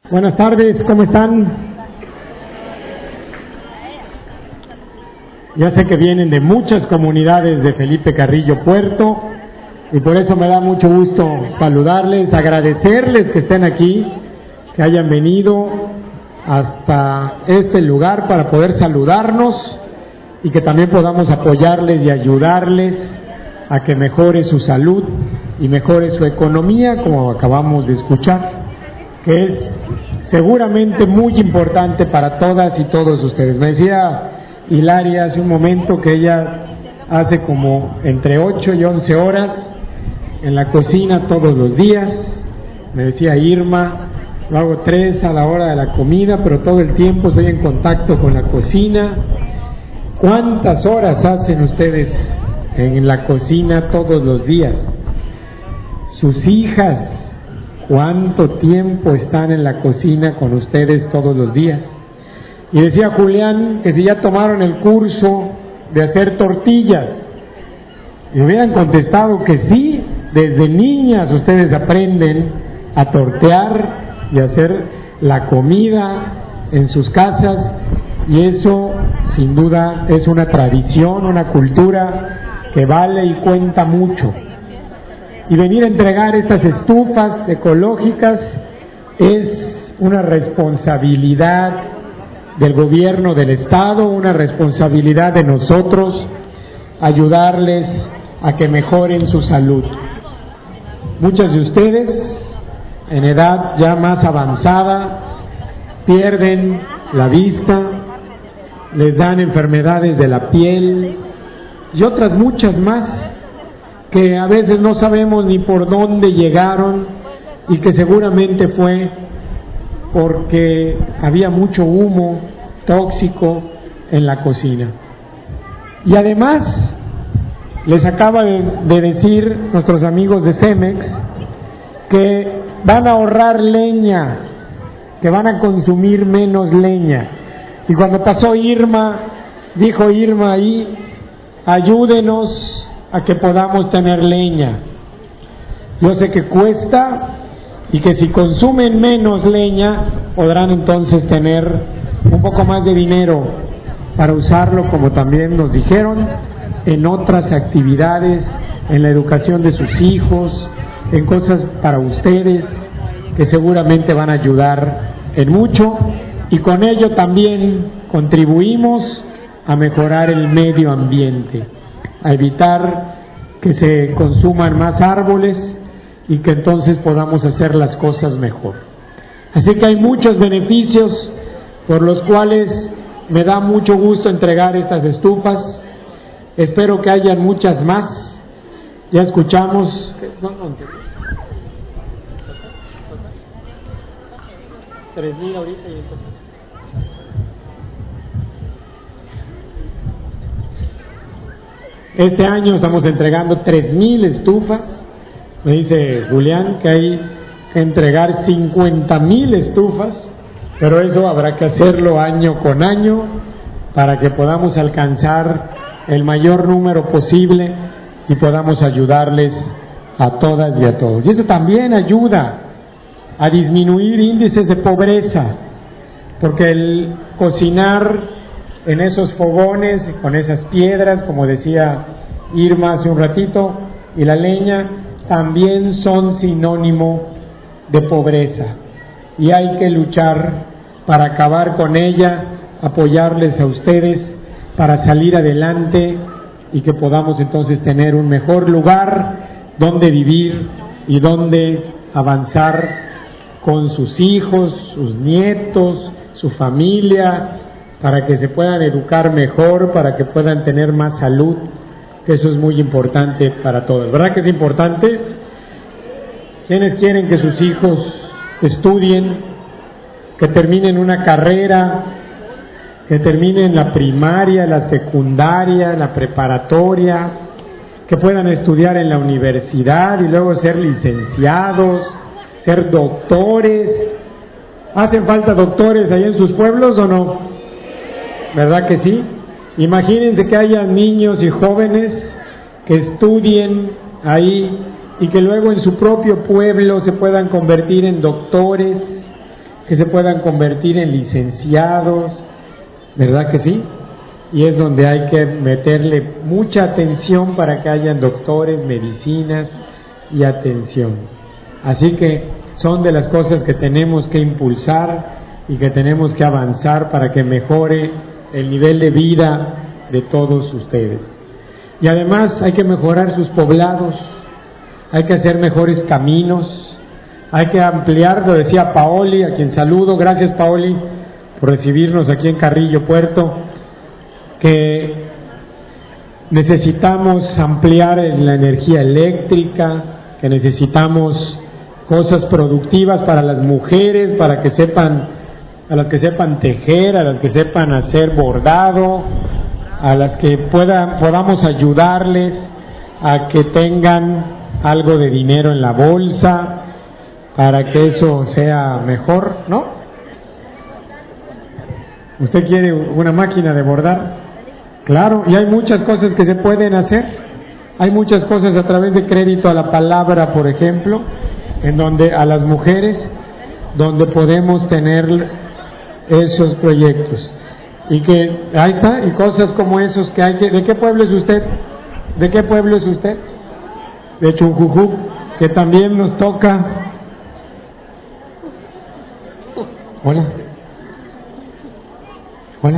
Buenas tardes, ¿cómo están? Ya sé que vienen de muchas comunidades de Felipe Carrillo Puerto y por eso me da mucho gusto saludarles, agradecerles que estén aquí, que hayan venido hasta este lugar para poder saludarnos y que también podamos apoyarles y ayudarles a que mejore su salud y mejore su economía, como acabamos de escuchar, que es seguramente muy importante para todas y todos ustedes. Me decía Hilaria hace un momento que ella hace como entre 8 y 11 horas en la cocina todos los días. Me decía Irma, lo hago 3 a la hora de la comida, pero todo el tiempo estoy en contacto con la cocina. ¿Cuántas horas hacen ustedes en la cocina todos los días? Sus hijas, ¿cuánto tiempo están en la cocina con ustedes todos los días? Y decía Julián que si ya tomaron el curso de hacer tortillas, y me hubieran contestado que sí, desde niñas ustedes aprenden a tortear y hacer la comida en sus casas, y eso sin duda es una tradición, una cultura que vale y cuenta mucho. Y venir a entregar estas estufas ecológicas es una responsabilidad del gobierno del estado, una responsabilidad de nosotros, ayudarles a que mejoren su salud. Muchos de ustedes, en edad ya más avanzada, pierden la vista, les dan enfermedades de la piel y otras muchas más, que a veces no sabemos ni por dónde llegaron y que seguramente fue porque había mucho humo tóxico en la cocina. Y además, les acaba de decir nuestros amigos de Cemex que van a ahorrar leña, que van a consumir menos leña. Y cuando pasó Irma, dijo Irma ahí, ayúdenos a que podamos tener leña. Yo sé que cuesta y que si consumen menos leña podrán entonces tener un poco más de dinero para usarlo, como también nos dijeron, en otras actividades, en la educación de sus hijos, en cosas para ustedes que seguramente van a ayudar en mucho, y con ello también contribuimos a mejorar el medio ambiente, a evitar que se consuman más árboles y que entonces podamos hacer las cosas mejor. Así que hay muchos beneficios por los cuales me da mucho gusto entregar estas estufas. Espero que hayan muchas más. Ya escuchamos 3,000 ahorita y entonces. Este año estamos entregando 3,000 estufas. Me dice Julián que hay que entregar 50,000 estufas, pero eso habrá que hacerlo año con año para que podamos alcanzar el mayor número posible y podamos ayudarles a todas y a todos. Y eso también ayuda a disminuir índices de pobreza, porque el cocinar en esos fogones, con esas piedras, como decía Irma hace un ratito, y la leña, también son sinónimo de pobreza. Y hay que luchar para acabar con ella, apoyarles a ustedes para salir adelante y que podamos entonces tener un mejor lugar donde vivir y donde avanzar con sus hijos, sus nietos, su familia, para que se puedan educar mejor, para que puedan tener más salud, que eso es muy importante para todos. ¿Verdad que es importante? ¿Quiénes quieren que sus hijos estudien, que terminen una carrera, que terminen la primaria, la secundaria, la preparatoria, que puedan estudiar en la universidad y luego ser licenciados, ser doctores? ¿Hacen falta doctores ahí en sus pueblos o no? ¿Verdad que sí? Imagínense que haya niños y jóvenes que estudien ahí y que luego en su propio pueblo se puedan convertir en doctores, que se puedan convertir en licenciados, ¿verdad que sí? Y es donde hay que meterle mucha atención para que hayan doctores, medicinas y atención. Así que son de las cosas que tenemos que impulsar y que tenemos que avanzar para que mejore el nivel de vida de todos ustedes. Y además hay que mejorar sus poblados, hay que hacer mejores caminos, hay que ampliar, lo decía Paoli, a quien saludo, gracias Paoli por recibirnos aquí en Carrillo Puerto, que necesitamos ampliar la energía eléctrica, que necesitamos cosas productivas para las mujeres, para que sepan, a las que sepan tejer, a las que sepan hacer bordado, a las que podamos ayudarles a que tengan algo de dinero en la bolsa, para que eso sea mejor, ¿no? ¿Usted quiere una máquina de bordar? Claro, y hay muchas cosas que se pueden hacer. Hay muchas cosas a través de crédito a la palabra, por ejemplo, en donde a las mujeres, donde podemos tener esos proyectos. Y que ahí está, y cosas como esos que hay que... ¿De qué pueblo es usted? ¿De qué pueblo es usted? De Chunjujú, que también nos toca. Hola. Hola.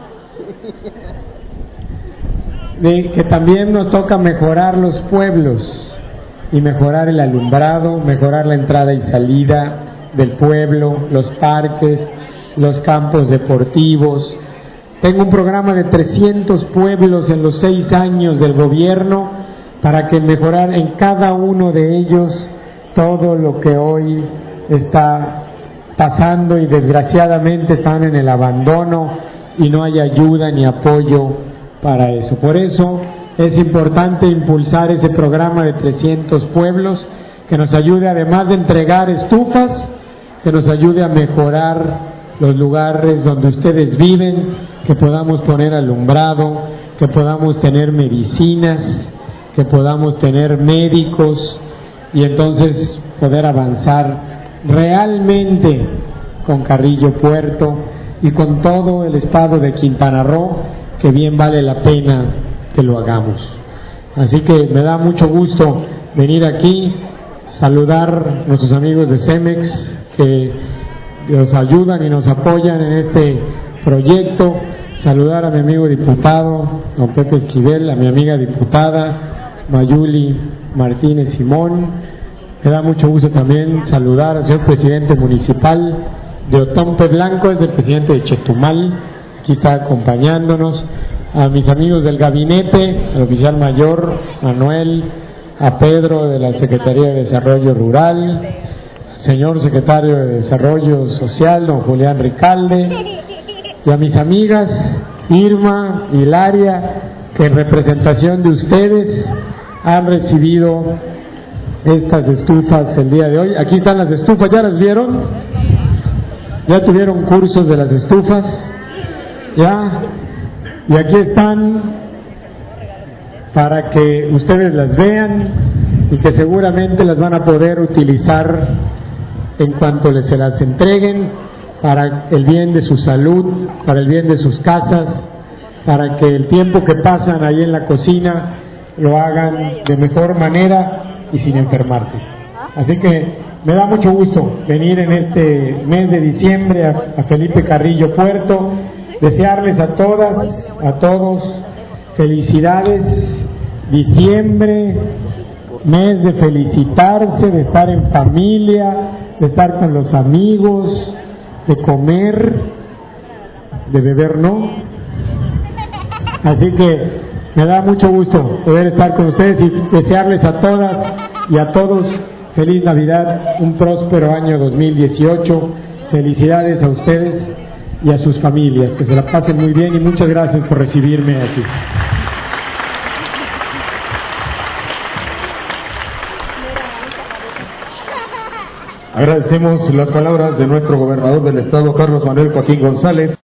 De que también nos toca mejorar los pueblos y mejorar el alumbrado, mejorar la entrada y salida del pueblo, los parques, los campos deportivos. Tengo un programa de 300 pueblos en los 6 años del gobierno para que mejorar en cada uno de ellos todo lo que hoy está pasando y desgraciadamente están en el abandono y no hay ayuda ni apoyo para eso. Por eso es importante impulsar ese programa de 300 pueblos que nos ayude, además de entregar estufas, que nos ayude a mejorar los lugares donde ustedes viven, que podamos poner alumbrado, que podamos tener medicinas, que podamos tener médicos y entonces poder avanzar realmente con Carrillo Puerto y con todo el estado de Quintana Roo, que bien vale la pena que lo hagamos. Así que me da mucho gusto venir aquí, saludar a nuestros amigos de Cemex que nos ayudan y nos apoyan en este proyecto, saludar a mi amigo diputado, don Pepe Esquivel, a mi amiga diputada Mayuli Martínez Simón. Me da mucho gusto también saludar al señor presidente municipal de Otompe Blanco, es el presidente de Chetumal, aquí está acompañándonos, a mis amigos del gabinete, al oficial mayor Manuel, a Pedro de la Secretaría de Desarrollo Rural, señor secretario de Desarrollo Social, don Julián Ricalde, y a mis amigas Irma, Hilaria, que en representación de ustedes han recibido estas estufas el día de hoy. Aquí están las estufas, ¿ya las vieron? ¿Ya tuvieron cursos de las estufas? ¿Ya? Y aquí están para que ustedes las vean y que seguramente las van a poder utilizar en cuanto se las entreguen para el bien de su salud, para el bien de sus casas, para que el tiempo que pasan ahí en la cocina lo hagan de mejor manera y sin enfermarse. Así que me da mucho gusto venir en este mes de diciembre a Felipe Carrillo Puerto, desearles a todas, a todos felicidades. Diciembre, mes de felicitarse, de estar en familia, de estar con los amigos, de comer, de beber no. Así que me da mucho gusto poder estar con ustedes y desearles a todas y a todos feliz Navidad, un próspero año 2018. Felicidades a ustedes y a sus familias, que se la pasen muy bien y muchas gracias por recibirme aquí. Agradecemos las palabras de nuestro gobernador del estado, Carlos Manuel Joaquín González.